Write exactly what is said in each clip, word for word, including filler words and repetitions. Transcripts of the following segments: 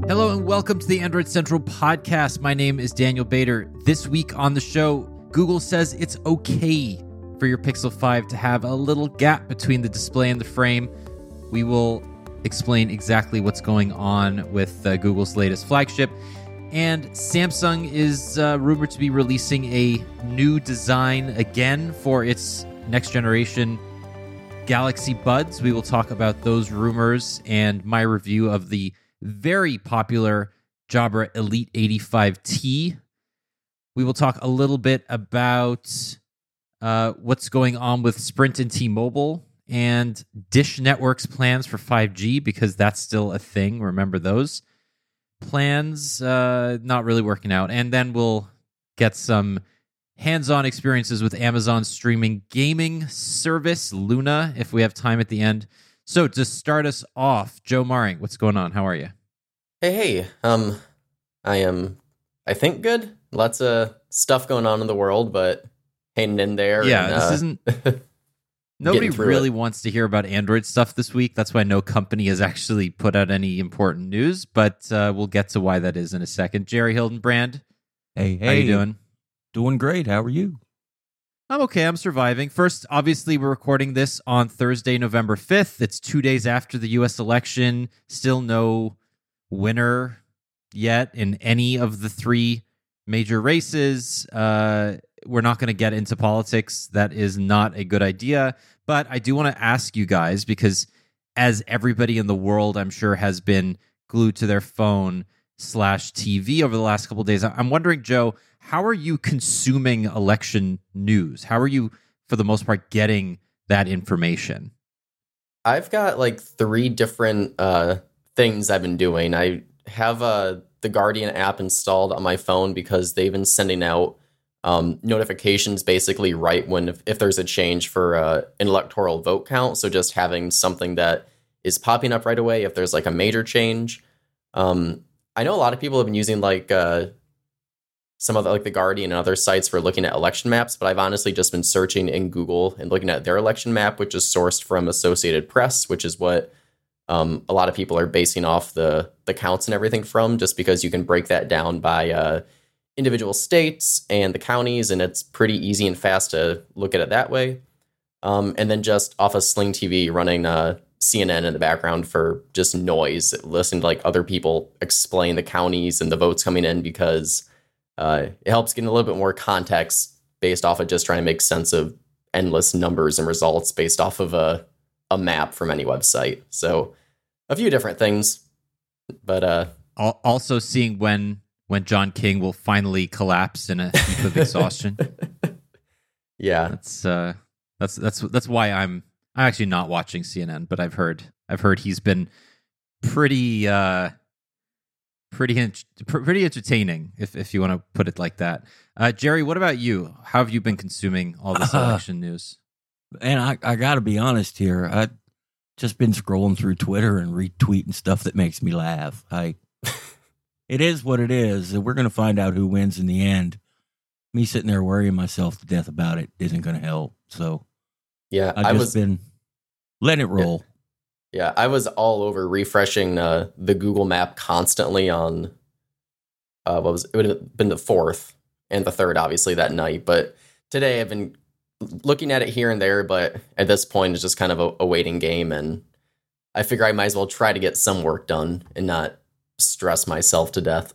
Hello and welcome to the Android Central podcast. My name is Daniel Bader. This week on the show, Google says it's okay for your Pixel five to have a little gap between the display and the frame. We will explain exactly what's going on with uh, Google's latest flagship. And Samsung is uh, rumored to be releasing a new design again for its next generation Galaxy Buds. We will talk about those rumors and my review of the very popular Jabra Elite eighty-five T. We will talk a little bit about uh, what's going on with Sprint and T-Mobile and Dish Network's plans for five G, because that's still a thing. Remember those plans uh, not really working out. And then we'll get some hands-on experiences with Amazon's streaming gaming service, Luna, if we have time at the end. So to start us off, Joe Maring, what's going on? How are you? Hey, hey. Um, I am, I think, good. Lots of stuff going on in the world, but hanging in there. Yeah, and, this uh, isn't... Nobody really it. wants to hear about Android stuff this week. That's why no company has actually put out any important news, but uh, we'll get to why that is in a second. Jerry Hildenbrand, hey, hey. How you doing? Doing great. How are you? I'm okay. I'm surviving. First, obviously, we're recording this on Thursday, November fifth. It's two days after the U S election. Still no winner yet in any of the three major races. Uh, we're not going to get into politics. That is not a good idea. But I do want to ask you guys, because as everybody in the world, I'm sure, has been glued to their phone slash T V over the last couple of days, I'm wondering, Joe, how are you consuming election news? How are you, for the most part, getting that information? I've got like three different uh, things I've been doing. I have uh, the Guardian app installed on my phone because they've been sending out um, notifications basically right when, if, if there's a change for uh, an electoral vote count. So just having something that is popping up right away if there's like a major change. Um, I know a lot of people have been using like uh, some of the, like the Guardian and other sites for looking at election maps, but I've honestly just been searching in Google and looking at their election map, which is sourced from Associated Press, which is what um, a lot of people are basing off the the counts and everything from, just because you can break that down by uh, individual states and the counties, and it's pretty easy and fast to look at it that way. Um, and then just off of Sling T V running uh, C N N in the background for just noise, listening to like other people explain the counties and the votes coming in, because uh, it helps get a little bit more context based off of just trying to make sense of endless numbers and results based off of a, a map from any website. So a few different things, but uh, also seeing when when John King will finally collapse in a heap of exhaustion. Yeah, that's uh, that's that's that's why I'm I'm actually not watching C N N, but I've heard I've heard he's been pretty uh, pretty pretty entertaining, if if you want to put it like that. Uh, Jerry, what about you? How have you been consuming all this election uh, news? And I I got to be honest here. I just been scrolling through Twitter and retweeting stuff that makes me laugh. I it is what it is. We're going to find out who wins in the end. Me sitting there worrying myself to death about it isn't going to help. So yeah, I've I just was been letting it roll. Yeah, yeah I was all over refreshing uh, the Google map constantly on uh, what was it would have been the fourth and the third, obviously that night. But today I've been looking at it here and there, but at this point it's just kind of a, a waiting game, and I figure I might as well try to get some work done and not stress myself to death.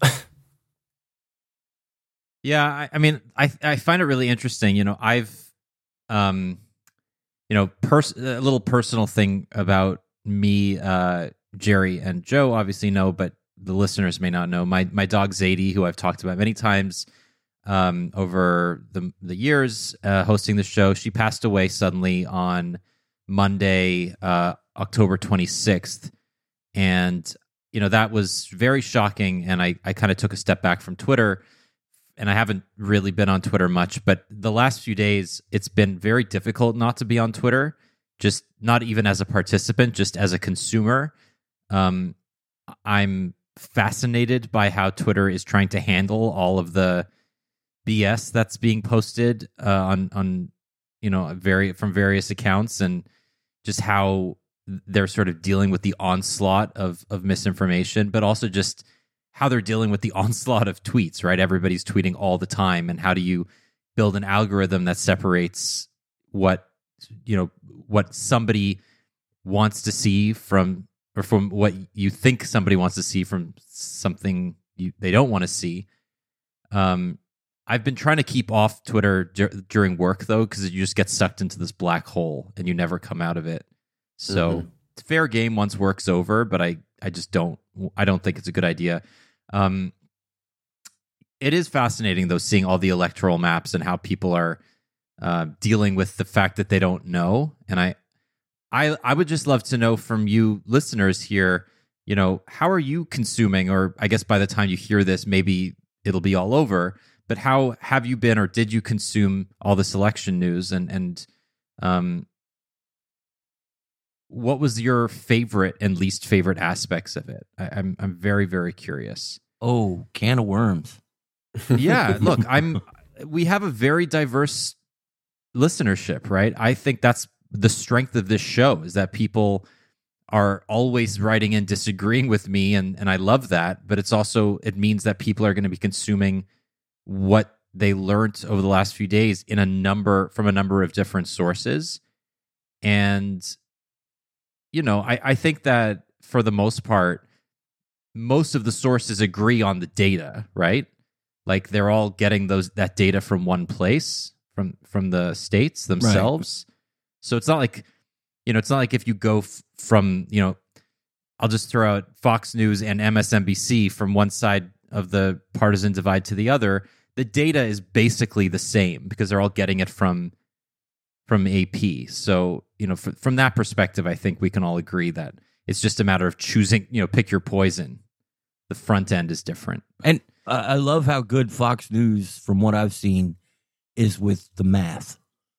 Yeah, I, I mean, I I find it really interesting. You know, I've, um, you know, pers- a little personal thing about me, uh, Jerry and Joe obviously know, but the listeners may not know. My my dog Zadie, who I've talked about many times um, over the the years uh, hosting the show, she passed away suddenly on Monday, uh, October twenty-sixth, and you know that was very shocking. And I I kind of took a step back from Twitter. And I haven't really been on Twitter much, but the last few days, it's been very difficult not to be on Twitter, just not even as a participant, just as a consumer. Um, I'm fascinated by how Twitter is trying to handle all of the B S that's being posted uh, on, on, you know, very from various accounts, and just how they're sort of dealing with the onslaught of of misinformation, but also just how they're dealing with the onslaught of tweets, right? Everybody's tweeting all the time, and how do you build an algorithm that separates what, you know, what somebody wants to see from, or from what you think somebody wants to see from something you, they don't want to see. Um, I've been trying to keep off Twitter dur- during work, though, because you just get sucked into this black hole and you never come out of it. So mm-hmm. It's fair game once work's over, but I, I just don't, I don't think it's a good idea. Um, it is fascinating, though, seeing all the electoral maps and how people are uh, dealing with the fact that they don't know. And I, I, I would just love to know from you listeners here, you know, how are you consuming, or I guess by the time you hear this, maybe it'll be all over, but how have you been, or did you consume all this election news? And, and um, what was your favorite and least favorite aspects of it? I, I'm, I'm very, very curious. Oh, can of worms. Yeah, look, I'm. We have a very diverse listenership, right? I think that's the strength of this show, is that people are always writing in disagreeing with me, and and I love that. But it's also, it means that people are going to be consuming what they learned over the last few days in a number from a number of different sources, and you know, I I think that for the most part, most of the sources agree on the data, right? Like they're all getting those that data from one place, from from the states themselves. Right. So it's not like, you know, it's not like if you go f- from, you know, I'll just throw out Fox News and M S N B C from one side of the partisan divide to the other. The data is basically the same because they're all getting it from from A P. So, you know, f- from that perspective, I think we can all agree that it's just a matter of choosing, you know, pick your poison. The front end is different. And uh, I love how good Fox News, from what I've seen, is with the math.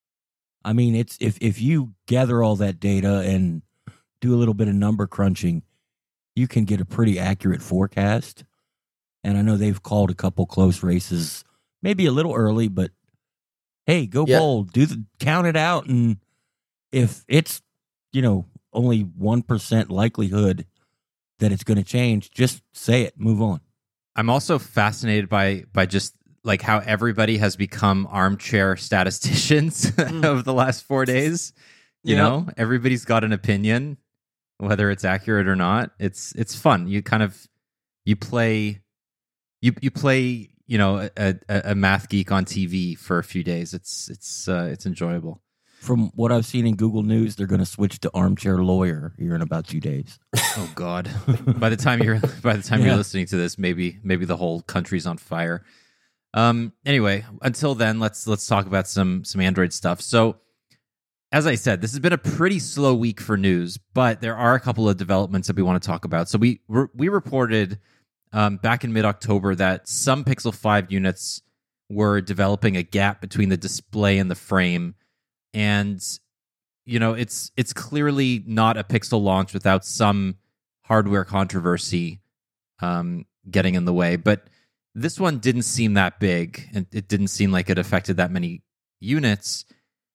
I mean, it's if, if you gather all that data and do a little bit of number crunching, you can get a pretty accurate forecast. And I know they've called a couple close races, maybe a little early, but hey, go yeah. bold, do the count it out, and if it's, you know, only one percent likelihood that it's going to change, just say it, move on. I'm also fascinated by by just like how everybody has become armchair statisticians mm. over the last four days. You yep. know, everybody's got an opinion, whether it's accurate or not. It's it's fun. You kind of you play you you play you know a, a math geek on T V for a few days. It's it's uh, it's enjoyable. From what I've seen in Google News, they're going to switch to armchair lawyer here in about two days. Oh God! by the time you're by the time yeah. you're listening to this, maybe maybe the whole country's on fire. Um. Anyway, until then, let's let's talk about some some Android stuff. So, as I said, this has been a pretty slow week for news, but there are a couple of developments that we want to talk about. So we we reported um, back in mid-October that some Pixel five units were developing a gap between the display and the frame. And, you know, it's it's clearly not a Pixel launch without some hardware controversy um, getting in the way. But this one didn't seem that big, and it didn't seem like it affected that many units.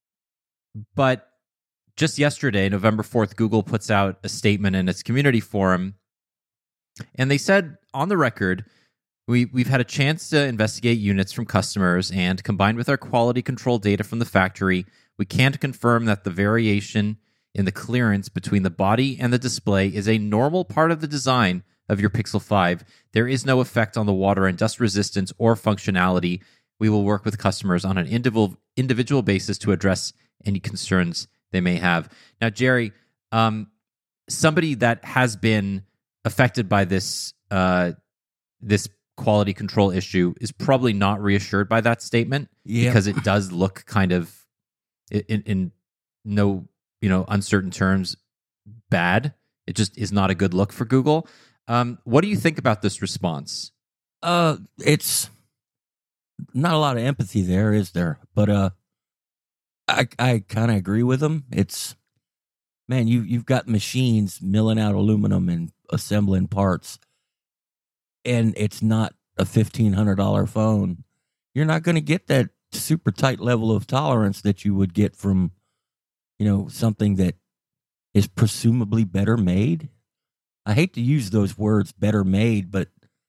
But just yesterday, November fourth, Google puts out a statement in its community forum, and they said, on the record, We, we've had a chance to investigate units from customers, and combined with our quality control data from the factory, we can't confirm that the variation in the clearance between the body and the display is a normal part of the design of your Pixel five. There is no effect on the water and dust resistance or functionality. We will work with customers on an individual individual basis to address any concerns they may have. Now, Jerry, um, somebody that has been affected by this uh, this quality control issue is probably not reassured by that statement yeah. because it does look kind of in, in no, you know, uncertain terms bad. It just is not a good look for Google. Um, what do you think about this response? Uh, it's not a lot of empathy there, is there? But uh, I I kind of agree with them. It's, man, you you've got machines milling out aluminum and assembling parts, and it's not a fifteen hundred dollars phone. You're not going to get that super tight level of tolerance that you would get from, you know, something that is presumably better made. I hate to use those words, better made, but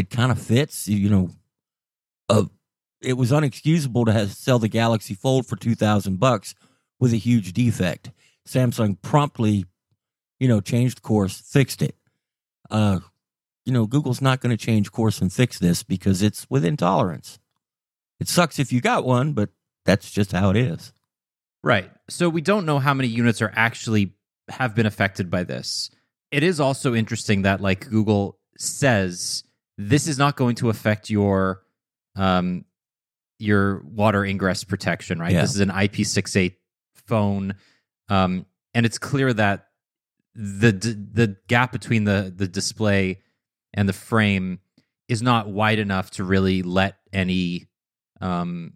it kind of fits. You know, uh, it was unexcusable to have, sell the Galaxy Fold for two thousand bucks with a huge defect. Samsung promptly, you know, changed course, fixed it. Uh, you know, Google's not going to change course and fix this because it's within tolerance. It sucks if you got one, but that's just how it is. Right. So we don't know how many units are actually have been affected by this. It is also interesting that, like, Google says this is not going to affect your um your water ingress protection, right? Yeah. This is an I P six eight phone, um, and it's clear that the the gap between the the display and the frame is not wide enough to really let any um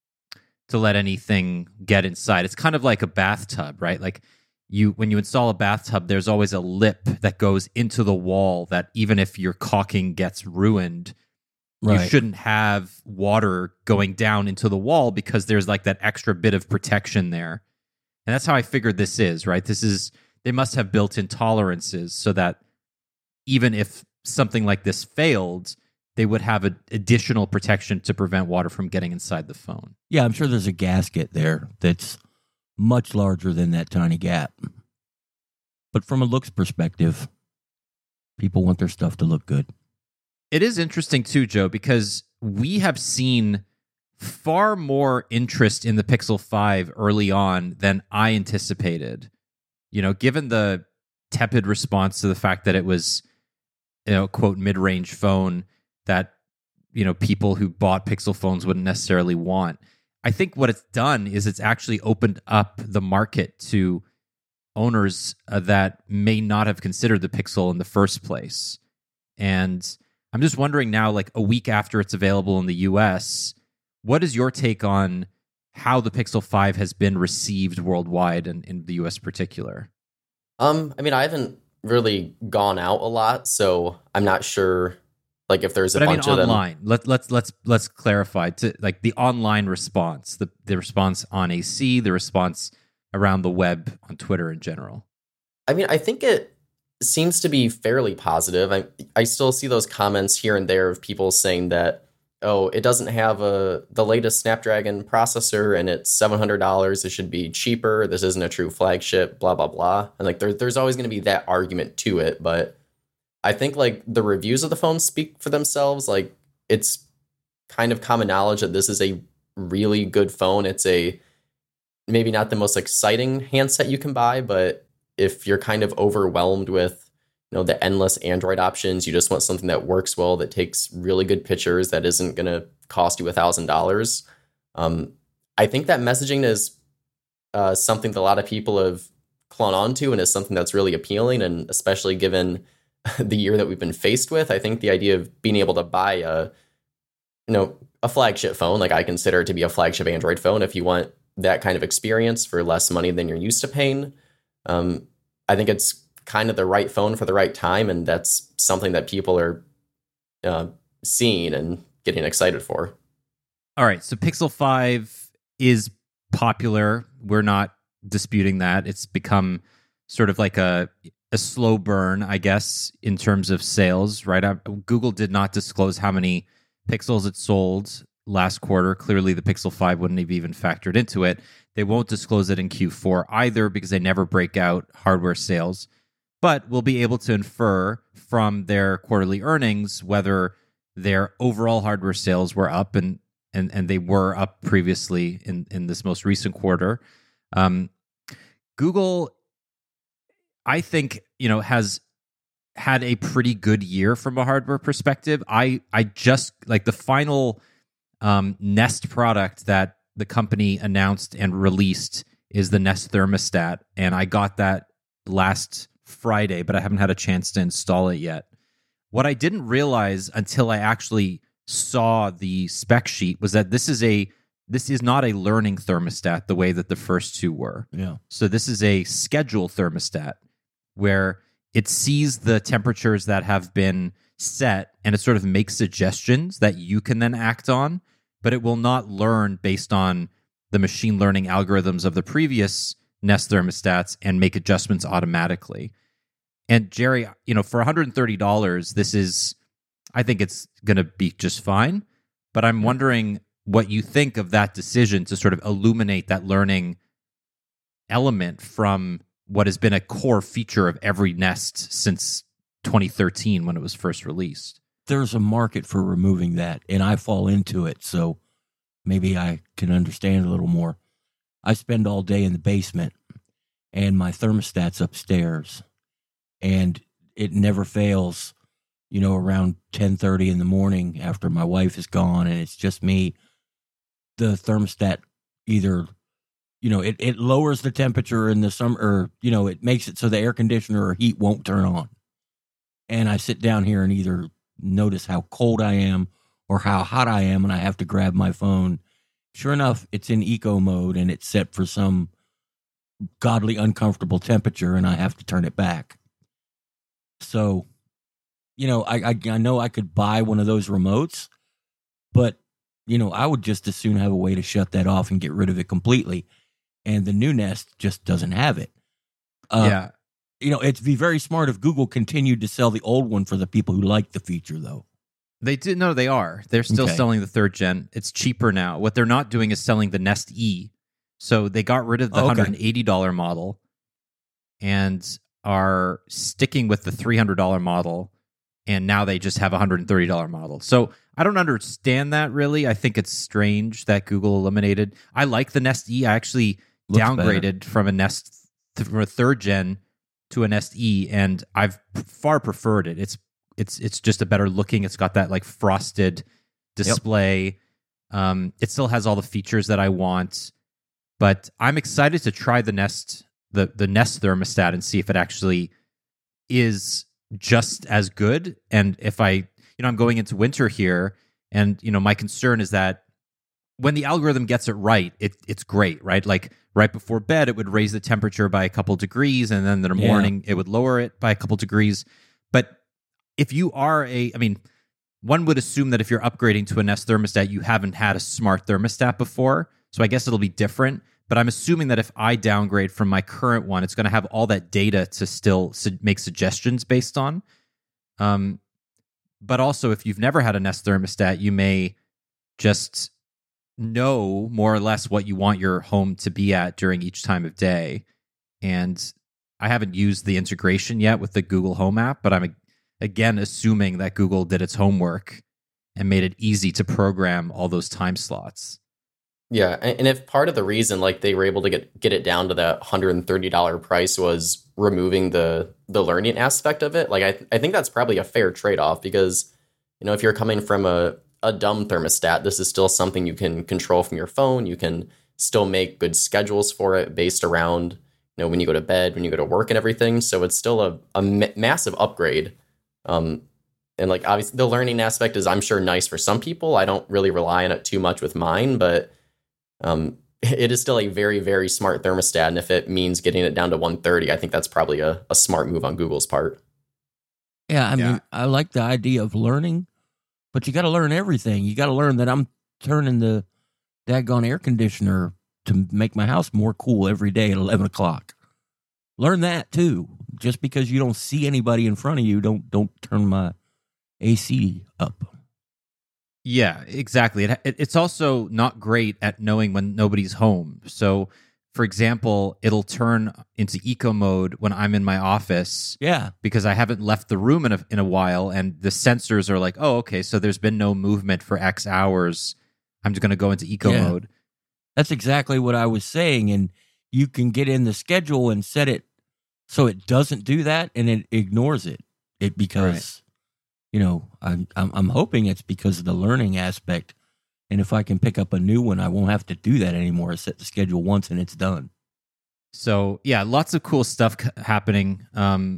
to let anything get inside. It's kind of like a bathtub, right? Like you when you install a bathtub, there's always a lip that goes into the wall that even if your caulking gets ruined, Right. you shouldn't have water going down into the wall because there's like that extra bit of protection there. And that's how I figured this is, right? This is, they must have built-in tolerances so that even if something like this failed, they would have a, additional protection to prevent water from getting inside the phone. Yeah, I'm sure there's a gasket there that's much larger than that tiny gap. But from a looks perspective, people want their stuff to look good. It is interesting too, Joe, because we have seen far more interest in the Pixel five early on than I anticipated. You know, given the tepid response to the fact that it was, you know, quote, mid-range phone that, you know, people who bought Pixel phones wouldn't necessarily want. I think what it's done is it's actually opened up the market to owners uh, that may not have considered the Pixel in the first place. And I'm just wondering now, like a week after it's available in the U S, what is your take on how the Pixel five has been received worldwide and in the U S particular? Um, I mean, I haven't really gone out a lot, so I'm not sure. Like, if there's a but bunch I mean, of online. them. Let let's let's let's clarify to like the online response, the the response on A C, the response around the web on Twitter in general. I mean, I think it seems to be fairly positive. I I still see those comments here and there of people saying that, oh, it doesn't have a the latest Snapdragon processor and it's seven hundred dollars. It should be cheaper. This isn't a true flagship, blah, blah, blah. And like there, there's always going to be that argument to it. But I think like the reviews of the phone speak for themselves. Like it's kind of common knowledge that this is a really good phone. It's a maybe not the most exciting handset you can buy, but if you're kind of overwhelmed with, you know, the endless Android options, you just want something that works well, that takes really good pictures, that isn't going to cost you a thousand dollars. Um, I think that messaging is uh, something that a lot of people have clung on to and is something that's really appealing. And especially given the year that we've been faced with, I think the idea of being able to buy a, you know, a flagship phone, like I consider it to be a flagship Android phone, if you want that kind of experience for less money than you're used to paying, um, I think it's kind of the right phone for the right time, and that's something that people are uh, seeing and getting excited for. All right, so Pixel five is popular. We're not disputing that. It's become sort of like a a slow burn, I guess, in terms of sales, right? I, Google did not disclose how many Pixels it sold last quarter. Clearly, the Pixel five wouldn't have even factored into it. They won't disclose it in Q four either because they never break out hardware sales. But we'll be able to infer from their quarterly earnings whether their overall hardware sales were up, and and, and they were up previously in, in this most recent quarter. Um, Google, I think, you know, has had a pretty good year from a hardware perspective. I I just like the final um, Nest product that the company announced and released is the Nest thermostat, and I got that last Friday, but I haven't had a chance to install it yet. What I didn't realize until I actually saw the spec sheet was that this is a this is not a learning thermostat the way that the first two were. Yeah. So this is a schedule thermostat where it sees the temperatures that have been set and it sort of makes suggestions that you can then act on, but it will not learn based on the machine learning algorithms of the previous Nest thermostats and make adjustments automatically. And Jerry, you know, for one hundred thirty dollars, this is I think it's going to be just fine. But I'm wondering what you think of that decision to sort of illuminate that learning element from what has been a core feature of every Nest since twenty thirteen when it was first released. There's a market for removing that, and I fall into it, so maybe I can understand a little more. I spend all day in the basement, and my thermostat's upstairs, and it never fails, you know, around ten thirty in the morning after my wife is gone and it's just me. The thermostat either, you know, it, it lowers the temperature in the summer, or, you know, it makes it so the air conditioner or heat won't turn on. And I sit down here and either notice how cold I am or how hot I am, and I have to grab my phone. Sure enough, it's in eco mode and it's set for some godly uncomfortable temperature, and I have to turn it back. So, you know, I, I I know I could buy one of those remotes, but, you know, I would just as soon have a way to shut that off and get rid of it completely. And the new Nest just doesn't have it. Uh, yeah. You know, it'd be very smart if Google continued to sell the old one for the people who like the feature, though. They did. No, they are. They're still Okay. selling the third gen. It's cheaper now. What they're not doing is selling the Nest E. So they got rid of the Oh, okay. one hundred eighty dollars model and are sticking with the three hundred dollars model. And now they just have a one hundred thirty dollars model. So I don't understand that really. I think it's strange that Google eliminated. I like the Nest E. I actually Looks downgraded better. from a Nest from a third gen to a Nest E, and I've far preferred it. It's it's it's just a better looking. It's got that like frosted display. Um, it still has all the features that I want, but I'm excited to try the Nest the the Nest thermostat and see if it actually is just as good. And if I, you know, I'm going into winter here, and you know, my concern is that when the algorithm gets it right, it it's great, right? Like right before bed, it would raise the temperature by a couple degrees, and then in the Yeah. morning, it would lower it by a couple degrees. But if you are a, I mean, one would assume that if you're upgrading to a Nest thermostat, you haven't had a smart thermostat before. So I guess it'll be different. But I'm assuming that if I downgrade from my current one, it's going to have all that data to still su- make suggestions based on. Um, but also, if you've never had a Nest thermostat, you may just know more or less what you want your home to be at during each time of day. And I haven't used the integration yet with the Google Home app, but I'm again assuming that Google did its homework and made it easy to program all those time slots. Yeah, and and if part of the reason like they were able to get get it down to that one hundred thirty dollars price was removing the the learning aspect of it, like I I think that's probably a fair trade-off, because you know, if you're coming from a a dumb thermostat, this is still something you can control from your phone. You can still make good schedules for it based around, you know, when you go to bed, when you go to work and everything. So it's still a, a ma- massive upgrade. Um, and like, obviously the learning aspect is, I'm sure, nice for some people. I don't really rely on it too much with mine, but um, it is still a very, very smart thermostat. And if it means getting it down to one thirty, I think that's probably a, a smart move on Google's part. Yeah, I Yeah. mean, I like the idea of learning, but you got to learn everything. You got to learn that I'm turning the daggone air conditioner to make my house more cool every day at eleven o'clock. Learn that too. Just because you don't see anybody in front of you, don't don't turn my A C up. Yeah, exactly. It, it, it's also not great at knowing when nobody's home. So, for example, it'll turn into eco mode when I'm in my office Yeah, because I haven't left the room in a, in a while, and the sensors are like, oh, okay, so there's been no movement for X hours. I'm just going to go into eco Yeah. mode. that's exactly what I was saying. And you can get in the schedule and set it so it doesn't do that, and it ignores it. It because, you know, I'm, I'm I'm hoping it's because of the learning aspect. And if I can pick up a new one, I won't have to do that anymore. I set the schedule once and it's done. So, yeah, lots of cool stuff c- happening. Um,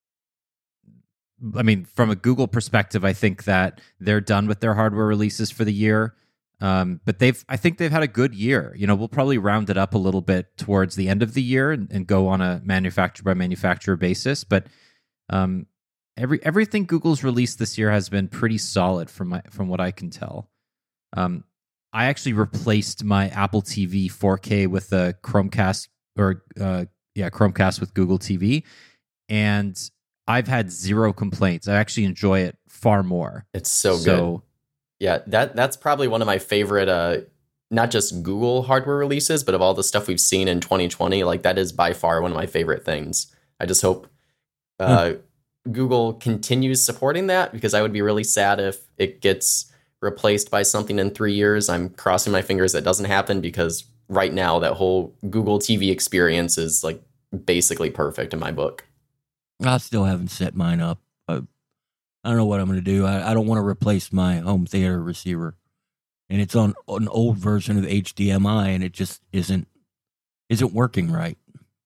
I mean, from a Google perspective, I think that they're done with their hardware releases for the year. Um, but they've, I think they've had a good year. You know, we'll probably round it up a little bit towards the end of the year and, and go on a manufacturer by manufacturer basis. But um, every everything Google's released this year has been pretty solid from my from what I can tell. Um, I actually replaced my Apple T V four K with a Chromecast, or uh, yeah, Chromecast with Google T V, and I've had zero complaints. I actually enjoy it far more. It's so, So- good. Yeah, that that's probably one of my favorite, uh, not just Google hardware releases, but of all the stuff we've seen in twenty twenty. Like, that is by far one of my favorite things. I just hope uh, Google continues supporting that, because I would be really sad if it gets replaced by something in three years. I'm crossing my fingers that doesn't happen, because right now that whole Google T V experience is like basically perfect in my book. I still haven't set mine up. I, I don't know what I'm going to do. I, I don't want to replace my home theater receiver, and it's on an old version of H D M I, and it just isn't isn't working right.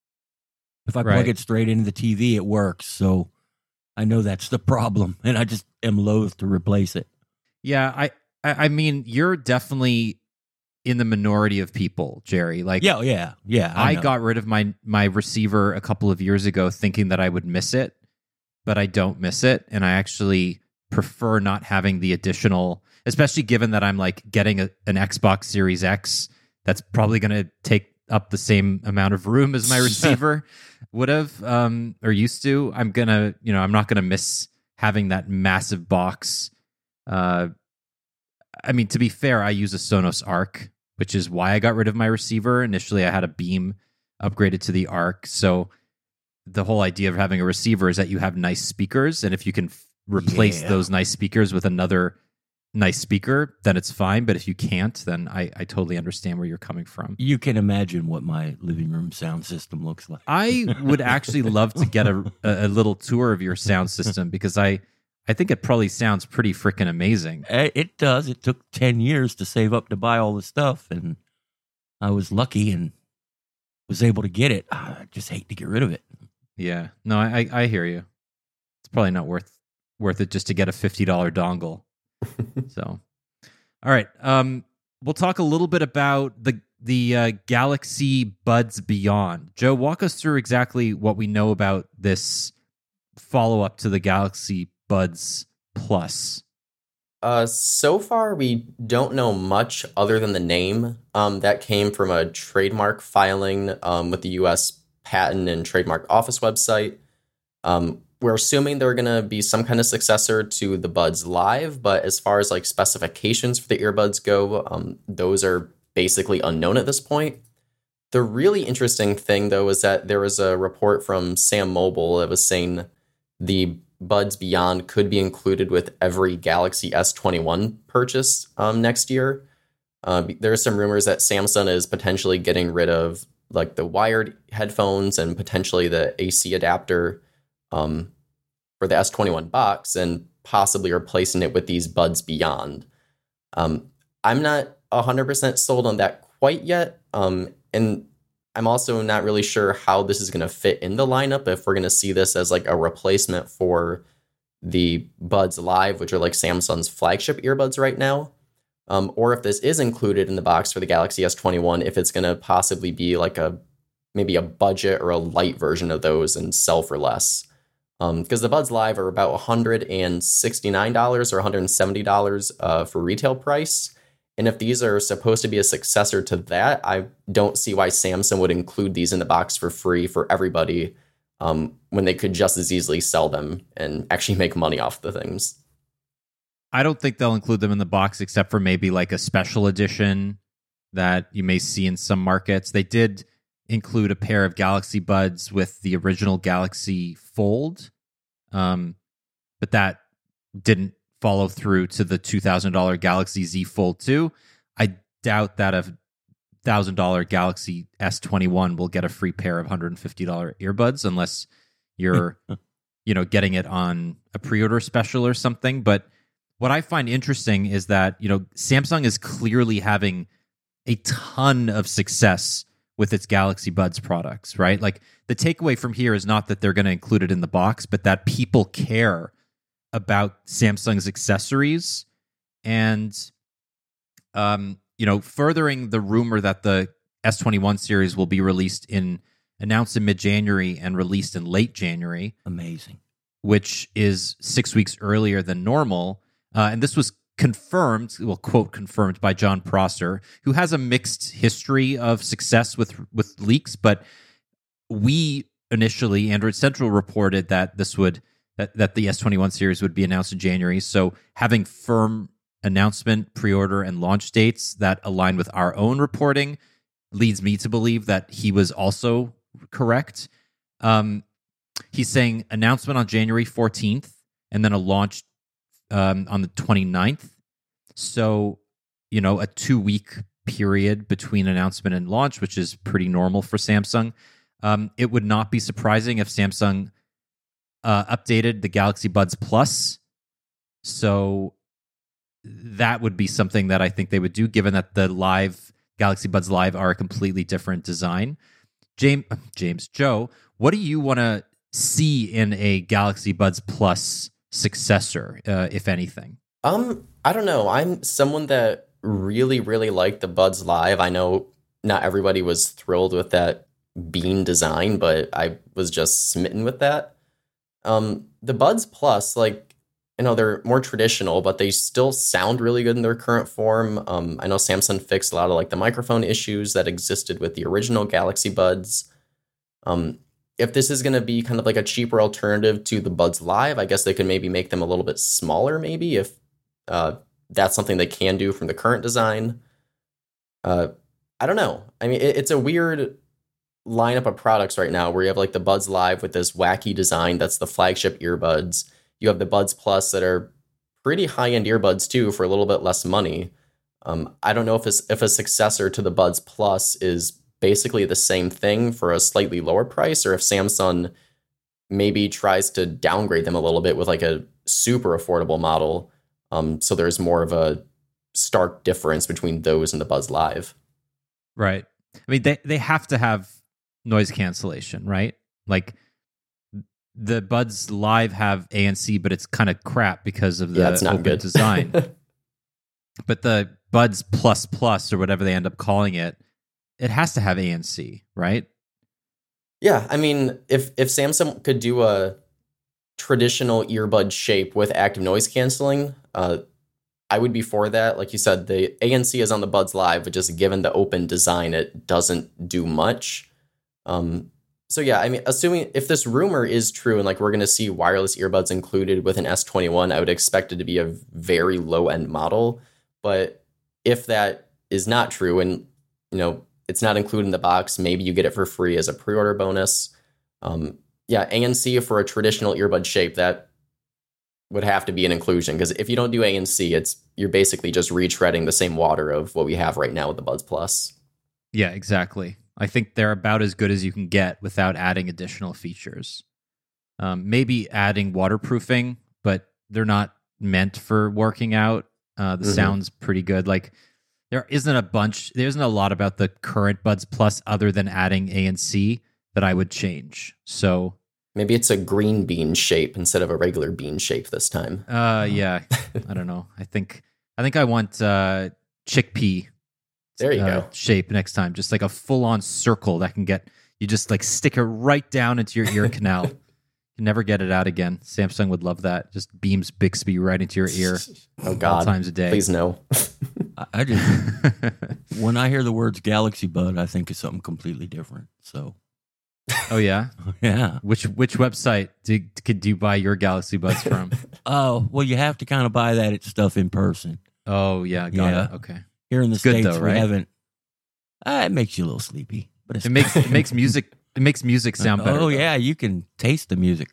If I Right. plug it straight into the T V, it works. So I know that's the problem, and I just am loath to replace it. Yeah, I, I I mean, you're definitely in the minority of people, Jerry. Like, Yeah, yeah, yeah. I, I know. got rid of my my receiver a couple of years ago thinking that I would miss it, but I don't miss it, and I actually prefer not having the additional, especially given that I'm like getting a, an Xbox Series X that's probably going to take up the same amount of room as my receiver would have um or used to. I'm going to, you know, I'm not going to miss having that massive box. Uh I mean, to be fair, I use a Sonos Arc, which is why I got rid of my receiver. Initially, I had a Beam upgraded to the Arc. So the whole idea of having a receiver is that you have nice speakers. And if you can f- replace Yeah. those nice speakers with another nice speaker, then it's fine. But if you can't, then I, I totally understand where you're coming from. You can imagine what my living room sound system looks like. I would actually love to get a, a, a little tour of your sound system, because I, I think it probably sounds pretty freaking amazing. Eh, It does. It took ten years to save up to buy all the stuff, and I was lucky and was able to get it. I just hate to get rid of it. Yeah, no, I, I I hear you. It's probably not worth worth it just to get a fifty dollar dongle. So, all right, um, we'll talk a little bit about the the uh, Galaxy Buds Beyond. Joe, walk us through exactly what we know about this follow up to the Galaxy Buds Plus. Uh, so far, we don't know much other than the name. Um, that came from a trademark filing um, with the U S Patent and Trademark Office website. Um, we're assuming they're going to be some kind of successor to the Buds Live, but as far as like specifications for the earbuds go, um, those are basically unknown at this point. The really interesting thing, though, is that there was a report from Sam Mobile that was saying the Buds Beyond could be included with every Galaxy S twenty-one purchase um, next year. Uh, there are some rumors that Samsung is potentially getting rid of like the wired headphones and potentially the A C adapter um, for the S twenty-one box, and possibly replacing it with these Buds Beyond. Um, I'm not one hundred percent sold on that quite yet, um, and I'm also not really sure how this is going to fit in the lineup, if we're going to see this as like a replacement for the Buds Live, which are like Samsung's flagship earbuds right now, um, or if this is included in the box for the Galaxy S twenty-one, if it's going to possibly be like a maybe a budget or a light version of those and sell for less. Because um, the Buds Live are about one hundred sixty-nine dollars or one hundred seventy dollars uh, for retail price. And if these are supposed to be a successor to that, I don't see why Samsung would include these in the box for free for everybody um, when they could just as easily sell them and actually make money off the things. I don't think they'll include them in the box, except for maybe like a special edition that you may see in some markets. They did include a pair of Galaxy Buds with the original Galaxy Fold, um, but that didn't follow through to the two thousand dollars Galaxy Z Fold two. I doubt that a one thousand dollars Galaxy S twenty-one will get a free pair of one hundred fifty dollars earbuds unless you're you know, getting it on a pre-order special or something. But what I find interesting is that, you know, Samsung is clearly having a ton of success with its Galaxy Buds products, right? Like, the takeaway from here is not that they're going to include it in the box, but that people care about Samsung's accessories, and um, you know, furthering the rumor that the S twenty-one series will be released in announced in mid-January and released in late January, Amazing. which is six weeks earlier than normal. Uh, and this was confirmed, well, quote, confirmed by John Prosser, who has a mixed history of success with with leaks, but we initially, Android Central reported that this would that, that the S twenty-one series would be announced in January. So having firm announcement, pre-order, and launch dates that align with our own reporting leads me to believe that he was also correct. Um, he's saying announcement on January fourteenth and then a launch um, on the twenty-ninth. So, you know, a two-week period between announcement and launch, which is pretty normal for Samsung. Um, it would not be surprising if Samsung uh, updated the Galaxy Buds Plus. So that would be something that I think they would do, given that the live Galaxy Buds Live are a completely different design. James, James, Joe, what do you want to see in a Galaxy Buds Plus successor, uh, if anything? Um, I don't know. I'm someone that really, really liked the Buds Live. I know not everybody was thrilled with that bean design, but I was just smitten with that. Um, the Buds Plus, like, you know, they're more traditional, but they still sound really good in their current form. Um, I know Samsung fixed a lot of like the microphone issues that existed with the original Galaxy Buds. Um, if this is going to be kind of like a cheaper alternative to the Buds Live, I guess they could maybe make them a little bit smaller, maybe, if uh, that's something they can do from the current design. Uh, I don't know. I mean, it, it's a weird lineup of products right now where you have like the Buds Live with this wacky design that's the flagship earbuds. You have the Buds Plus that are pretty high-end earbuds too for a little bit less money. Um, I don't know if it's, if a successor to the Buds Plus is basically the same thing for a slightly lower price, or if Samsung maybe tries to downgrade them a little bit with like a super affordable model. Um, so there's more of a stark difference between those and the Buds Live. Right. I mean, they, they have to have noise cancellation, right? Like, the Buds Live have A N C, but it's kind of crap because of the yeah, it's not open good. design. But the Buds Plus Plus, or whatever they end up calling it, it has to have A N C, right? Yeah, I mean, if if Samsung could do a traditional earbud shape with active noise canceling, uh, I would be for that. Like you said, the A N C is on the Buds Live, but just given the open design, it doesn't do much. Um, So yeah, I mean, assuming if this rumor is true and like we're going to see wireless earbuds included with an S twenty-one, I would expect it to be a very low end model. But if that is not true and, you know, it's not included in the box, maybe you get it for free as a pre-order bonus. Um, yeah, A N C for a traditional earbud shape, that would have to be an inclusion, because if you don't do A N C, it's you're basically just retreading the same water of what we have right now with the Buds Plus. Yeah, exactly. I think they're about as good as you can get without adding additional features. Um, maybe adding waterproofing, but they're not meant for working out. Uh, the mm-hmm. sound's pretty good. Like, there isn't a bunch, there isn't a lot about the current Buds Plus other than adding A N C that I would change. So maybe it's a green bean shape instead of a regular bean shape this time. Uh, yeah, I don't know. I think I think I want uh, chickpea. There you uh, go. Shape next time, just like a full-on circle that can get you just like stick it right down into your ear canal. You never get it out again. Samsung would love that. Just beams Bixby right into your ear. Oh God, all times a day. Please no. I, I just when I hear the words Galaxy Bud, I think it's something completely different. So, oh yeah, yeah. Which which website do could you buy your Galaxy Buds from? Oh well, you have to kind of buy that stuff in person. Oh yeah, got Yeah. it. Okay. Here in the It's good States, though, we right? haven't. Uh, it makes you a little sleepy, but it's It makes it makes music it makes music sound better. Oh though. yeah, you can taste the music.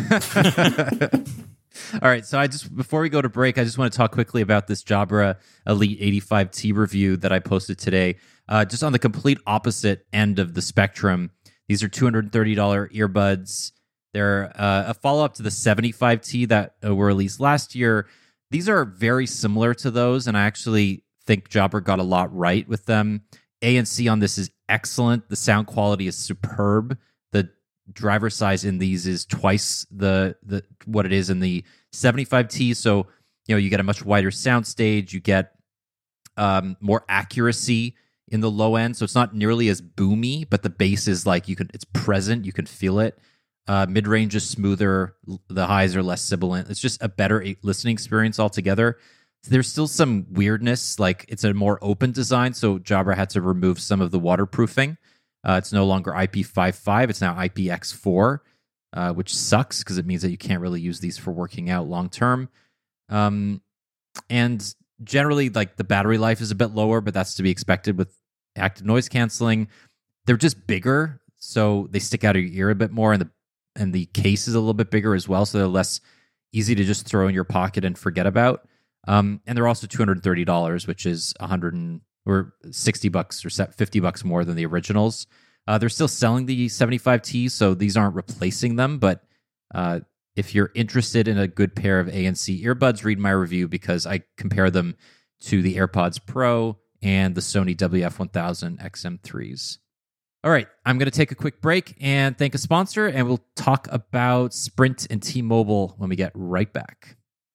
All right, so I just before we go to break, I just want to talk quickly about this Jabra Elite eighty-five T review that I posted today. Uh, just on the complete opposite end of the spectrum, these are two hundred thirty dollars earbuds. They're uh, a follow-up to the seventy-five T that uh, were released last year. These are very similar to those, and I actually think Jabra got a lot right with them. A N C on this is excellent. The sound quality is superb. The driver size in these is twice the the what it is in the seventy-five T. So, you know, you get a much wider sound stage. You get um, more accuracy in the low end. So it's not nearly as boomy, but the bass is like you can. It's present. You can feel it. Uh, mid-range is smoother. The highs are less sibilant. It's just a better listening experience altogether. There's still some weirdness, like it's a more open design, so Jabra had to remove some of the waterproofing. Uh, it's no longer I P five point five. It's now I P X four, uh, which sucks because it means that you can't really use these for working out long term. Um, and generally, like the battery life is a bit lower, but that's to be expected with active noise canceling. They're just bigger, so they stick out of your ear a bit more, and the and the case is a little bit bigger as well, so they're less easy to just throw in your pocket and forget about. Um, and they're also two hundred thirty dollars, which is one hundred and, or sixty bucks or fifty bucks more than the originals. Uh, they're still selling the seventy-five T, so these aren't replacing them. But uh, if you're interested in a good pair of A N C earbuds, read my review because I compare them to the AirPods Pro and the Sony W F one thousand X M threes. All right, I'm going to take a quick break and thank a sponsor, and we'll talk about Sprint and T-Mobile when we get right back.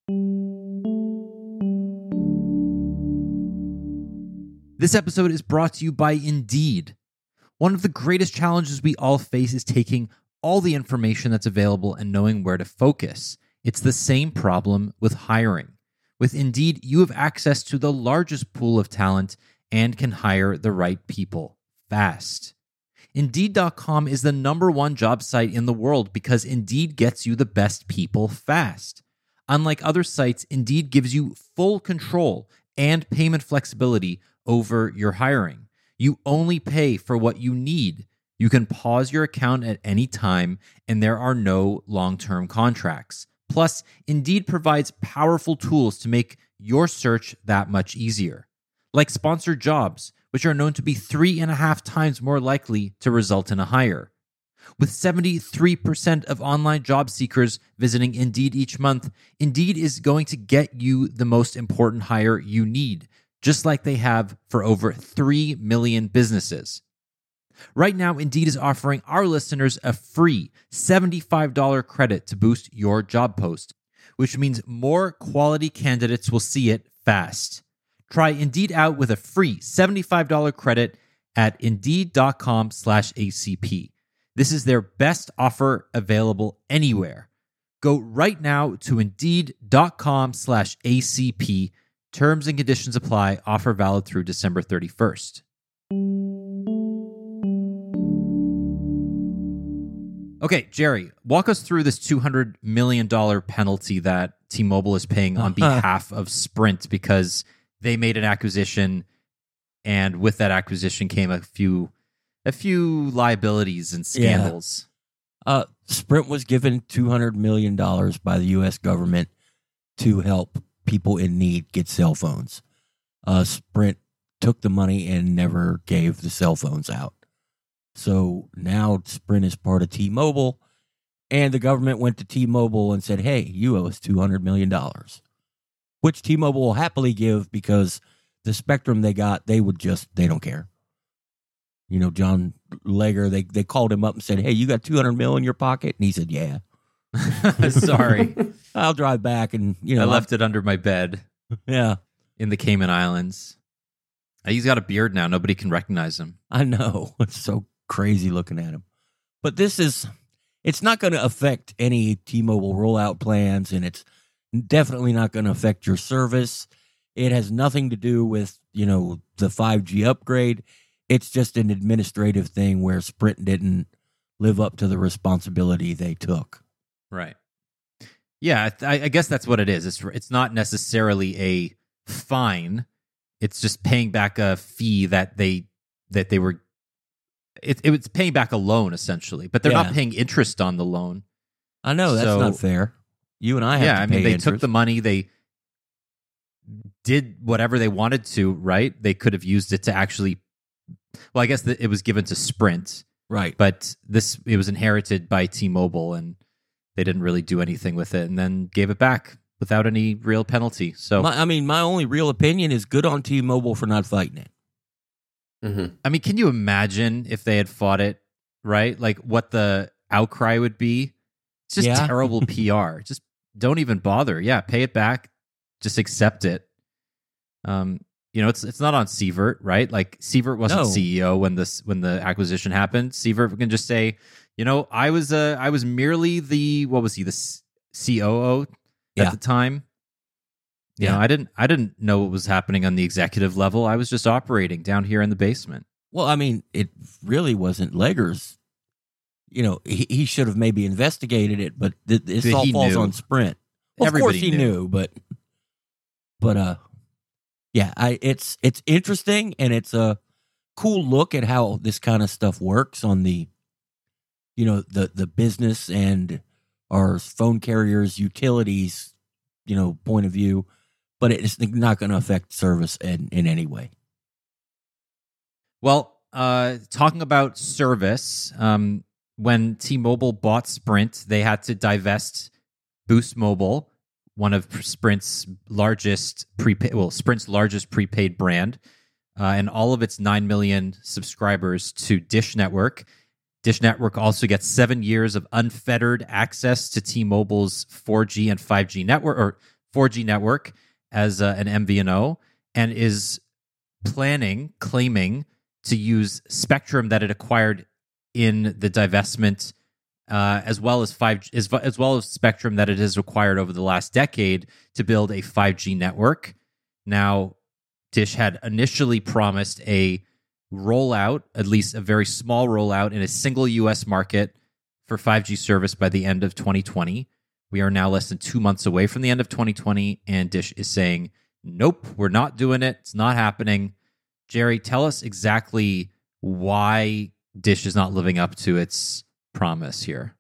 This episode is brought to you by Indeed. One of the greatest challenges we all face is taking all the information that's available and knowing where to focus. It's the same problem with hiring. With Indeed, you have access to the largest pool of talent and can hire the right people fast. Indeed dot com is the number one job site in the world because Indeed gets you the best people fast. Unlike other sites, Indeed gives you full control and payment flexibility over your hiring. You only pay for what you need. You can pause your account at any time, and there are no long-term contracts. Plus, Indeed provides powerful tools to make your search that much easier, like sponsored jobs, which are known to be three and a half times more likely to result in a hire. With seventy-three percent of online job seekers visiting Indeed each month, Indeed is going to get you the most important hire you need, just like they have for over three million businesses. Right now, Indeed is offering our listeners a free seventy-five dollars credit to boost your job post, which means more quality candidates will see it fast. Try Indeed out with a free seventy-five dollars credit at Indeed.com slash ACP. This is their best offer available anywhere. Go right now to Indeed.com slash ACP. Terms and conditions apply. Offer valid through December thirty-first. Okay, Jerry, walk us through this two hundred million dollars penalty that T-Mobile is paying on behalf of Sprint because they made an acquisition, and with that acquisition came a few a few liabilities and scandals. Yeah. Uh, Sprint was given two hundred million dollars by the U S government to help people in need get cell phones. Uh, Sprint took the money and never gave the cell phones out. So now Sprint is part of T-Mobile, and the government went to T-Mobile and said, hey, you owe us two hundred million dollars. Which T-Mobile will happily give because the spectrum they got, they would just, they don't care. You know, John Legger, they, they called him up and said, hey, you got two hundred mil in your pocket? And he said, yeah. Sorry. I'll drive back and, you know. I left I'll, it under my bed. Yeah. In the Cayman Islands. He's got a beard now. Nobody can recognize him. I know. It's so crazy looking at him. But this is, it's not going to affect any T-Mobile rollout plans, and it's definitely not going to affect your service. It has nothing to do with, you know, the five G upgrade. It's just an administrative thing where Sprint didn't live up to the responsibility they took. Right. Yeah, I, I guess that's what it is. It's it's not necessarily a fine. It's just paying back a fee that they that they were. It, it was paying back a loan essentially, but they're yeah. not paying interest on the loan. I know that's so, not fair. You and I have yeah, to I pay mean, they interest. took the money, they did whatever they wanted to, right? They could have used it to actually. Well, I guess that it was given to Sprint, right? But this it was inherited by T-Mobile, and they didn't really do anything with it, and then gave it back without any real penalty. So, my, I mean, my only real opinion is good on T-Mobile for not fighting it. Mm-hmm. I mean, can you imagine if they had fought it, right? Like what the outcry would be? It's just yeah. terrible P R. Just don't even bother. Yeah, pay it back. Just accept it. Um, you know, it's it's not on Sievert, right? Like Sievert wasn't no. C E O when this when the acquisition happened. Sievert can just say, you know, I was uh, I was merely the what was he the C O O at yeah. the time. You yeah. know, I didn't I didn't know what was happening on the executive level. I was just operating down here in the basement. Well, I mean, it really wasn't Legger's. You know, he, he should have maybe investigated it, but th- this But all he falls knew. on Sprint. Well, of Everybody course he knew. knew, but but uh, yeah, I it's it's interesting and it's a cool look at how this kind of stuff works on the, you know, the the business and our phone carriers, utilities, you know, point of view, but it's not going to affect service in in any way. Well, uh, talking about service, um, when T-Mobile bought Sprint, they had to divest Boost Mobile, one of Sprint's largest prepaid, well, Sprint's largest prepaid brand, uh, and all of its nine million subscribers to Dish Network. Dish Network also gets seven years of unfettered access to T-Mobile's four G and five G network, or four G network as uh, an M V N O, and is planning, claiming to use spectrum that it acquired in the divestment, uh, as well as five, as, as well as spectrum that it has acquired over the last decade to build a five G network. Now, Dish had initially promised a rollout, at least a very small rollout, in a single U S market for five G service by the end of twenty twenty. We are now less than two months away from the end of twenty twenty, and Dish is saying, nope, we're not doing it. It's not happening. Jerry, tell us exactly why Dish is not living up to its promise here.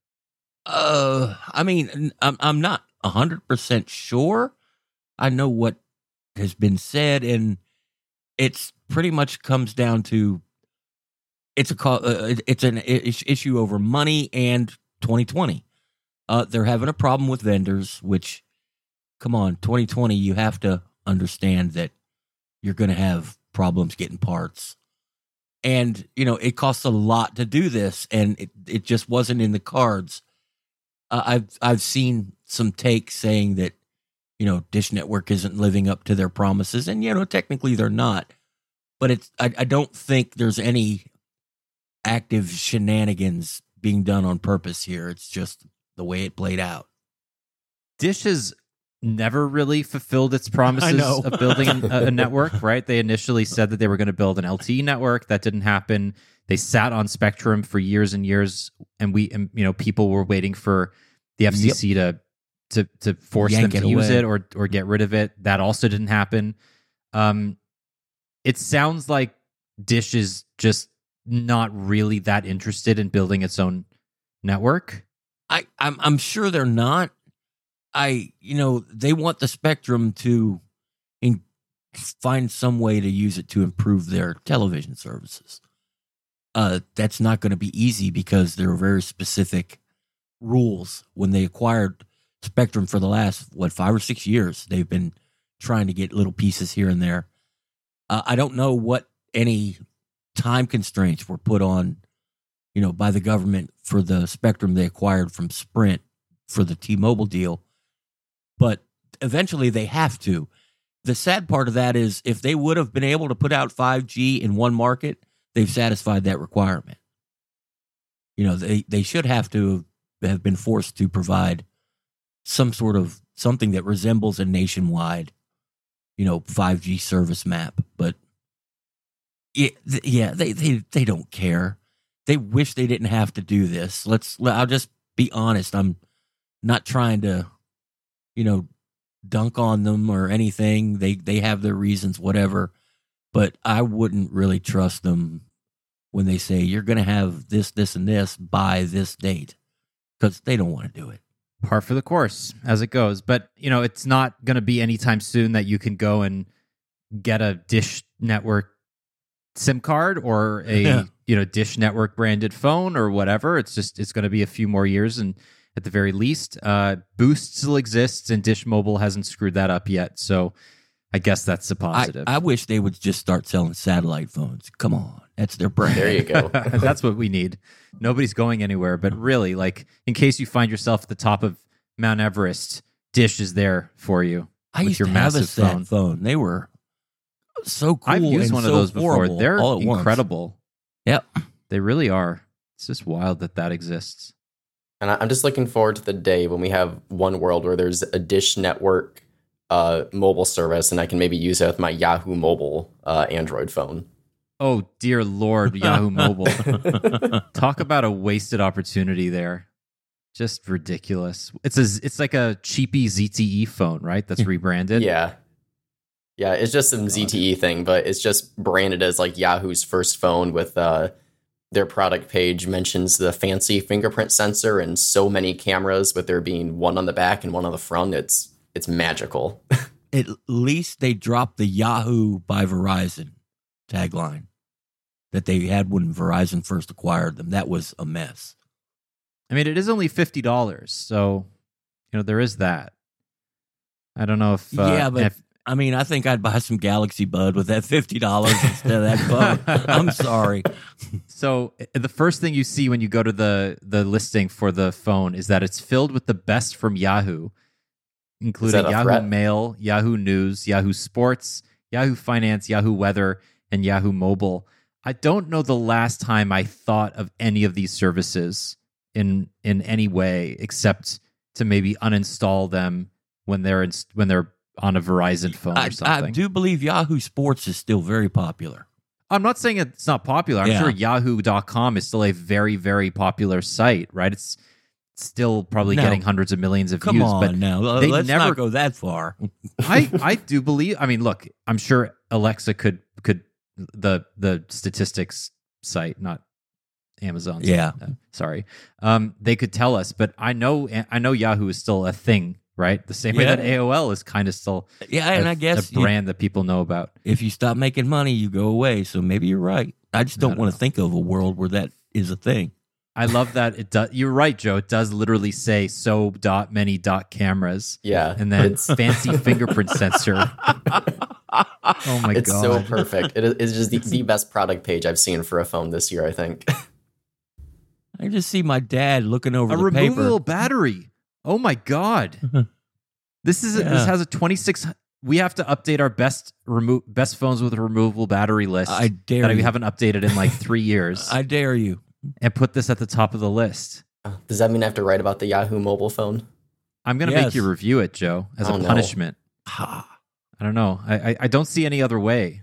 Uh, I mean, I'm I'm not a hundred percent sure. I know what has been said, and it's pretty much comes down to it's a call. Uh, it's an issue over money and twenty twenty. Uh, they're having a problem with vendors. Which, come on, twenty twenty. You have to understand that you're going to have problems getting parts. And, you know, it costs a lot to do this, and it, it just wasn't in the cards. Uh, I've I've seen some takes saying that, you know, Dish Network isn't living up to their promises, and, you know, technically they're not. But it's I, I don't think there's any active shenanigans being done on purpose here. It's just the way it played out. Dish has never really fulfilled its promises of building a, a network, right? They initially said that they were going to build an L T E network. That didn't happen. They sat on spectrum for years and years, and we, and, you know, people were waiting for the F C C yep. to to to force Yank them to it use away. it or or get rid of it. That also didn't happen. Um, it sounds like Dish is just not really that interested in building its own network. I, I'm I'm sure they're not. I, you know, they want the spectrum to in, find some way to use it to improve their television services. Uh, that's not going to be easy because there are very specific rules. When they acquired spectrum for the last, what, five or six years, they've been trying to get little pieces here and there. Uh, I don't know what any time constraints were put on, you know, by the government for the spectrum they acquired from Sprint for the T-Mobile deal. But eventually they have to. The sad part of that is if they would have been able to put out five G in one market, they've satisfied that requirement. You know, they, they should have to have been forced to provide some sort of something that resembles a nationwide, you know, five G service map. But it, yeah, they, they, they don't care. They wish they didn't have to do this. Let's, I'll just be honest. I'm not trying to, you know, dunk on them or anything. They they have their reasons, whatever. But I wouldn't really trust them when they say you're going to have this, this, and this by this date, because they don't want to do it. Par for the course as it goes. But, you know, it's not going to be anytime soon that you can go and get a Dish Network SIM card or a, Yeah. you know, Dish Network branded phone or whatever. It's just, it's going to be a few more years. And at the very least, uh, Boost still exists and Dish Mobile hasn't screwed that up yet. So I guess that's a positive. I, I wish they would just start selling satellite phones. Come on. That's their brand. There you go. That's what we need. Nobody's going anywhere. But really, like, in case you find yourself at the top of Mount Everest, Dish is there for you I with used your to have a massive sat phone. phone. They were so cool. I've used and one of so those before. horrible They're all at once. incredible. Yep. They really are. It's just wild that that exists. And I- I'm just looking forward to the day when we have one world where there's a Dish Network uh, mobile service, and I can maybe use it with my Yahoo Mobile uh, Android phone. Oh, dear Lord, Yahoo Mobile. Talk about a wasted opportunity there. Just ridiculous. It's a, it's like a cheapy Z T E phone, right? That's rebranded. Yeah. Yeah, it's just some Z T E thing, but it's just branded as like Yahoo's first phone with uh, their product page mentions the fancy fingerprint sensor and so many cameras, with there being one on the back and one on the front. It's it's magical. At least they dropped the Yahoo by Verizon tagline that they had when Verizon first acquired them. That was a mess. I mean, it is only fifty dollars, so, you know, there is that. I don't know if... Uh, yeah, but, if, I mean, I think I'd buy some Galaxy Bud with that fifty dollars instead of that phone. I'm sorry. So the first thing you see when you go to the, the listing for the phone is that it's filled with the best from Yahoo, including Yahoo threat? Mail, Yahoo News, Yahoo Sports, Yahoo Finance, Yahoo Weather, and Yahoo Mobile. I don't know the last time I thought of any of these services in in any way except to maybe uninstall them when they're in, when they're on a Verizon phone I, or something. I do believe Yahoo Sports is still very popular. I'm not saying it's not popular. I'm Yeah. sure yahoo dot com is still a very, very popular site, right? It's still probably No. getting hundreds of millions of Come views. on but now. they Let's never not go that far. I, I do believe. I mean, look, I'm sure Alexa could could the the statistics site, not Amazon. Yeah. uh, sorry, um, they could tell us. But I know I know Yahoo is still a thing, right? The same way Yeah. that A O L is kind of still Yeah, a, and I guess a you- brand that people know about. if you stop making money, you go away. So maybe you're right. I just don't, don't want know. to think of a world where that is a thing. I love that it does. You're right, Joe. It does literally say so dot many dot cameras. Yeah. And then it's fancy fingerprint sensor. Oh my it's god! so perfect. It is it's just the, the best product page I've seen for a phone this year, I think. I just see my dad looking over A the removable paper. battery. Oh my god! This is a, this Yeah. has a twenty-six. We have to update our best remo- best phones with a removable battery list I dare that we you. haven't updated in like three years, I dare you. and put this at the top of the list. Does that mean I have to write about the Yahoo mobile phone? I'm gonna make Yes. you review it, Joe, as Oh, a no. punishment. Ha. I don't know. I, I I don't see any other way.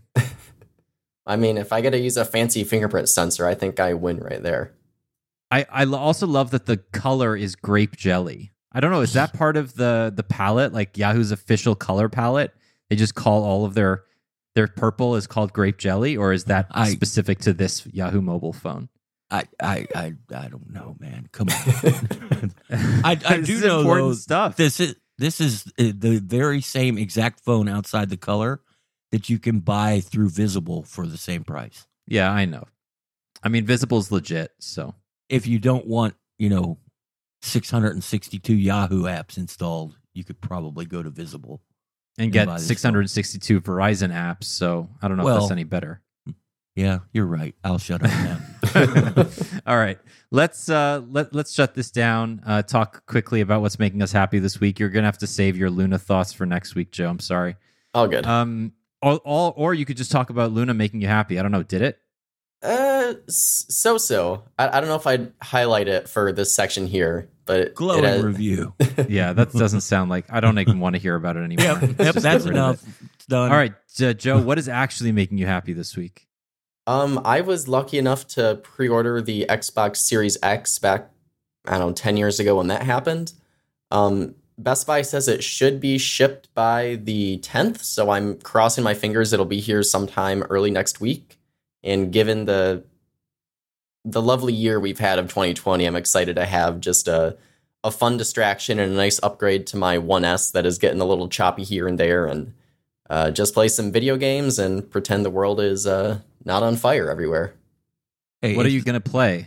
I mean, if I get to use a fancy fingerprint sensor, I think I win right there. I, I lo- also love that the color is grape jelly. I don't know. Is that part of the the palette, like Yahoo's official color palette? They just call all of their their purple is called grape jelly, or is that I- specific to this Yahoo mobile phone? I, I, I, I don't know, man. Come on. I, I This do is know important though, stuff. This is this is uh, the very same exact phone outside the color that you can buy through Visible for the same price. Yeah, I know. I mean, Visible's legit, so If you don't want, you know, six hundred sixty-two Yahoo apps installed, you could probably go to Visible. and buy get this six hundred sixty-two Verizon apps. So I don't know if Well- that's any better. Yeah, you're right. I'll shut up now. All right, let's uh, let let's shut this down. Uh, talk quickly about what's making us happy this week. You're gonna have to save your Luna thoughts for next week, Joe. I'm sorry. All good. Um, or, or or you could just talk about Luna making you happy. I don't know. Did it? Uh, so so. I, I don't know if I'd highlight it for this section here, but it, Glowing it has- review. Yeah, that doesn't sound like. I don't even want to hear about it anymore. Yep, Let's yep just that's get rid of enough. It's done. it. All right, uh, Joe. What is actually making you happy this week? Um, I was lucky enough to pre-order the Xbox Series X back, I don't know, ten years ago when that happened. Um, Best Buy says it should be shipped by the tenth, so I'm crossing my fingers it'll be here sometime early next week. And given the the lovely year we've had of twenty twenty, I'm excited to have just a a fun distraction and a nice upgrade to my one S that is getting a little choppy here and there, and uh, just play some video games and pretend the world is uh, not on fire everywhere. Hey, What are if- you gonna play?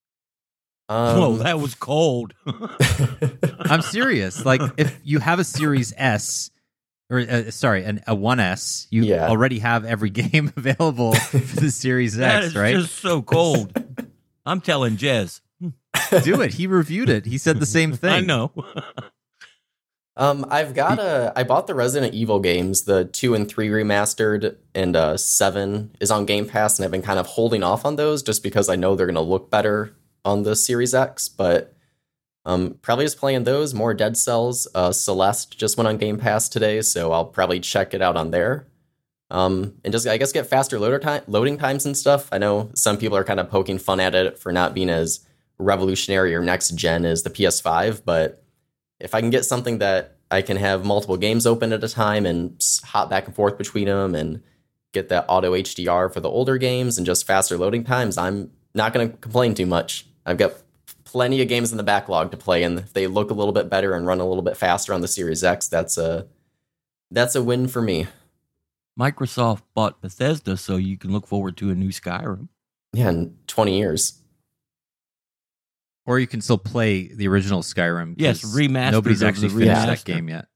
Um, Whoa, that was cold. I'm serious. Like, if you have a Series S, or uh, sorry, an, a one S, you Yeah. already have every game available for the Series That X, is right? just so cold. I'm telling Jez. Do it. He reviewed it. He said the same thing. I know. Um, I've got a. I bought the Resident Evil games, the two and three remastered, and uh, seven is on Game Pass, and I've been kind of holding off on those just because I know they're going to look better on the Series X. But um, probably just playing those. More Dead Cells. Uh, Celeste just went on Game Pass today, so I'll probably check it out on there. Um, and just, I guess, get faster loader time, loading times and stuff. I know some people are kind of poking fun at it for not being as revolutionary or next gen as the P S five, but if I can get something that I can have multiple games open at a time and hop back and forth between them and get that auto H D R for the older games and just faster loading times, I'm not going to complain too much. I've got plenty of games in the backlog to play, and if they look a little bit better and run a little bit faster on the Series X, that's a that's a win for me. Microsoft bought Bethesda, so you can look forward to a new Skyrim. Yeah, in twenty years. Or you can still play the original Skyrim. Yes, remastered. Nobody's actually finished remaster. that game yet.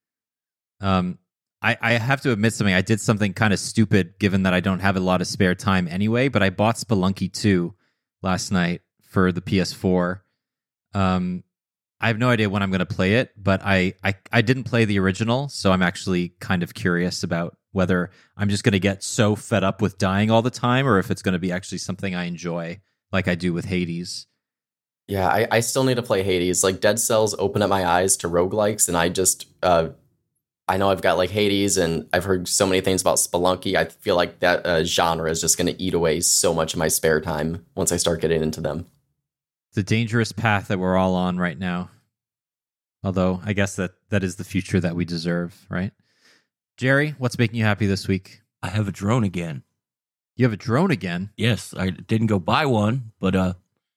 Um, I, I have to admit something. I did something kind of stupid, given that I don't have a lot of spare time anyway. But I bought Spelunky two last night for the P S four. Um, I have no idea when I'm going to play it, but I, I I didn't play the original, so I'm actually kind of curious about whether I'm just going to get so fed up with dying all the time, or if it's going to be actually something I enjoy, like I do with Hades. Yeah, I, I still need to play Hades. Like, Dead Cells opened up my eyes to roguelikes, and I just, uh, I know I've got, like, Hades, and I've heard so many things about Spelunky. I feel like that uh, genre is just going to eat away so much of my spare time once I start getting into them. The dangerous path that we're all on right now. Although, I guess that that is the future that we deserve, right? Jerry, what's making you happy this week? I have a drone again. You have a drone again? Yes, I didn't go buy one, but uh,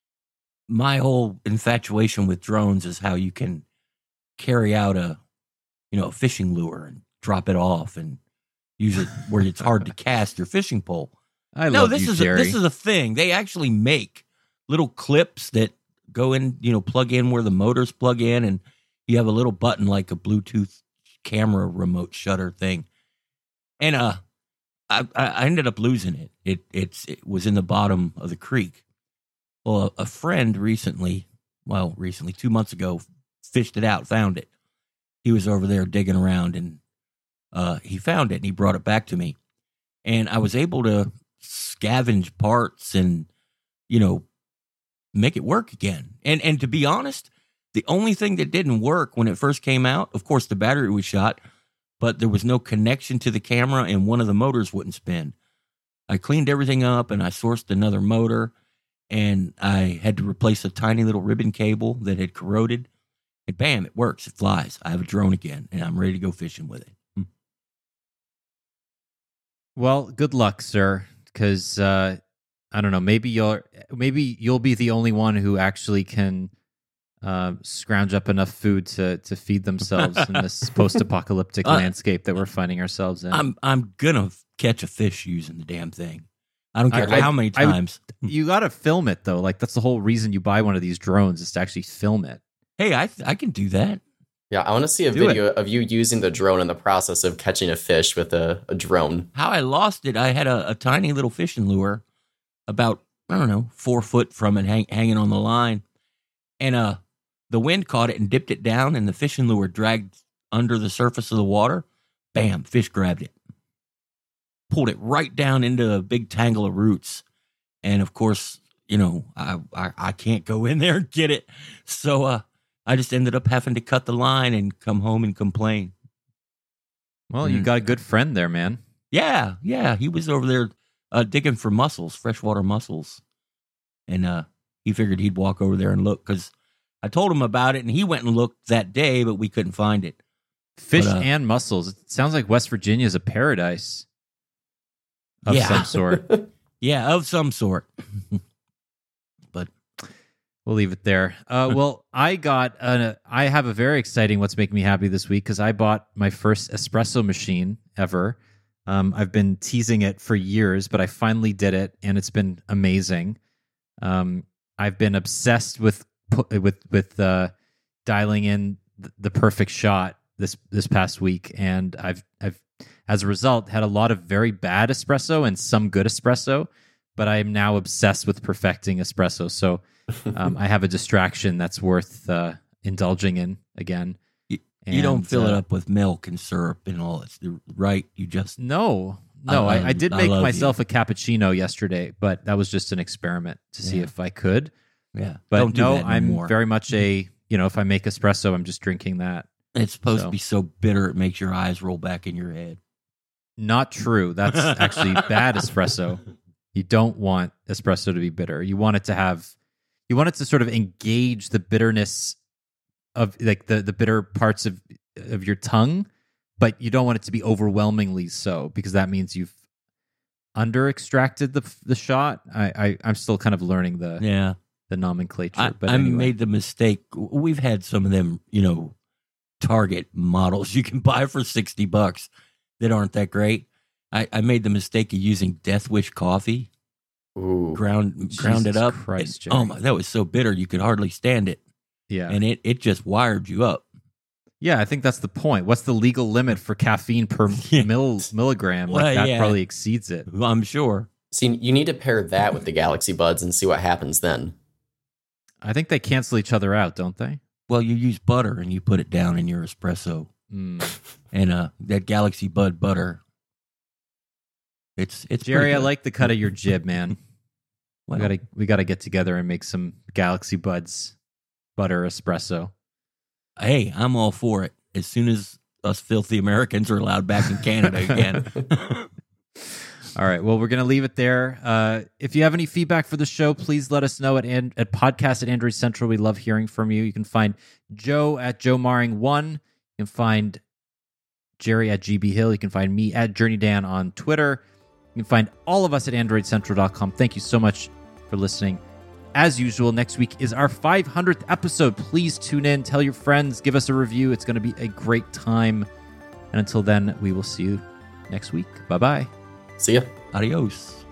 my whole infatuation with drones is how you can carry out a, you know, a fishing lure and drop it off and use it where it's hard to cast your fishing pole. I no, love this you, is Jerry. A, this is a thing. They actually make little clips that go in, you know, plug in where the motors plug in, and you have a little button like a Bluetooth camera remote shutter thing. And uh, I, I ended up losing it. It it's it was in the bottom of the creek. Well, a, a friend recently, well, recently, two months ago, fished it out, found it. He was over there digging around, and uh, he found it, and he brought it back to me. And I was able to scavenge parts and, you know, make it work again. And and to be honest, the only thing that didn't work when it first came out, of course, the battery was shot, but there was no connection to the camera and one of the motors wouldn't spin. I cleaned everything up and I sourced another motor, and I had to replace a tiny little ribbon cable that had corroded. And bam, it works. It flies. I have a drone again, and I'm ready to go fishing with it. Well, good luck, sir, because uh, I don't know. Maybe you'll maybe you'll be the only one who actually can uh, scrounge up enough food to to feed themselves in this post-apocalyptic uh, landscape that we're finding ourselves in. I'm I'm gonna catch a fish using the damn thing. I don't care I, how I, many I would- times. you got to film it though. Like that's the whole reason you buy one of these drones is to actually film it. Hey, I I can do that. Yeah, I want to see a Do video of you using the drone in the process of catching a fish with a, a drone. How I lost it, I had a, a tiny little fishing lure, about I don't know four foot from it, hang, hanging on the line, and uh, the wind caught it and dipped it down, and the fishing lure dragged under the surface of the water. Bam! Fish grabbed it, pulled it right down into a big tangle of roots, and of course, you know, I I, I can't go in there and get it, so uh. I just ended up having to cut the line and come home and complain. Well, you Mm. got a good friend there, man. Yeah, yeah. He was over there uh, digging for mussels, freshwater mussels. And uh, he figured he'd walk over there and look because I told him about it, and he went and looked that day, but we couldn't find it. Fish But, uh, and mussels. It sounds like West Virginia is a paradise of Yeah. some sort. Yeah, of some sort. But We'll leave it there. Uh, well, I got a, I have a very exciting what's making me happy this week because I bought my first espresso machine ever. Um, I've been teasing it for years, but I finally did it, and it's been amazing. Um, I've been obsessed with pu- with with uh, dialing in th- the perfect shot this this past week, and I've I've as a result had a lot of very bad espresso and some good espresso, but I am now obsessed with perfecting espresso. So. um, I have a distraction that's worth uh, indulging in again. you, And, you don't fill it uh, up with milk and syrup and all. It's the right. You just No, no. I I, I did love- I make love myself a cappuccino yesterday, but that was just an experiment to see Yeah. if I could. yeah. But don't do no, that no I'm more. very much a, you know, if I make espresso, I'm just drinking that. It's supposed so. to be so bitter it makes your eyes roll back in your head. Not true. That's actually bad espresso. You don't want espresso to be bitter. You want it to have, you want it to sort of engage the bitterness of like the, the bitter parts of, of your tongue, but you don't want it to be overwhelmingly so, because that means you've under extracted the the shot. I, I I'm still kind of learning the Yeah. the nomenclature. I, but I anyway. made the mistake. We've had some of them, you know, Target models you can buy for sixty bucks that aren't that great. I, I made the mistake of using Death Wish coffee, Ooh. ground ground it Jesus up. Christ, and- oh Jerry. my, that was so bitter you could hardly stand it, Yeah. and it it just wired you up. Yeah, I think that's the point. What's the legal limit for caffeine per Yeah. mil, milligram? Like Well, that yeah. probably exceeds it. I'm sure. See, you need to pair that with the Galaxy Buds and see what happens then. I think they cancel each other out, don't they? Well, you use butter and you put it down in your espresso, Mm. and uh, that Galaxy Bud butter. It's it's Jerry, pretty I good. like the cut of your jib, man. Well, we gotta we gotta get together and make some Galaxy Buds butter espresso. Hey, I'm all for it. As soon as us filthy Americans are allowed back in Canada again. All right. Well, we're going to leave it there. Uh, if you have any feedback for the show, please let us know at, and, at podcast at Android Central. We love hearing from you. You can find Joe at Joe Maring one. You can find Jerry at G B Hill. You can find me at Journey Dan on Twitter. You can find all of us at android central dot com. Thank you so much for listening. As usual, next week is our five hundredth episode. Please tune in, tell your friends, give us a review. It's going to be a great time. And until then, we will see you next week. Bye-bye. See ya. Adios.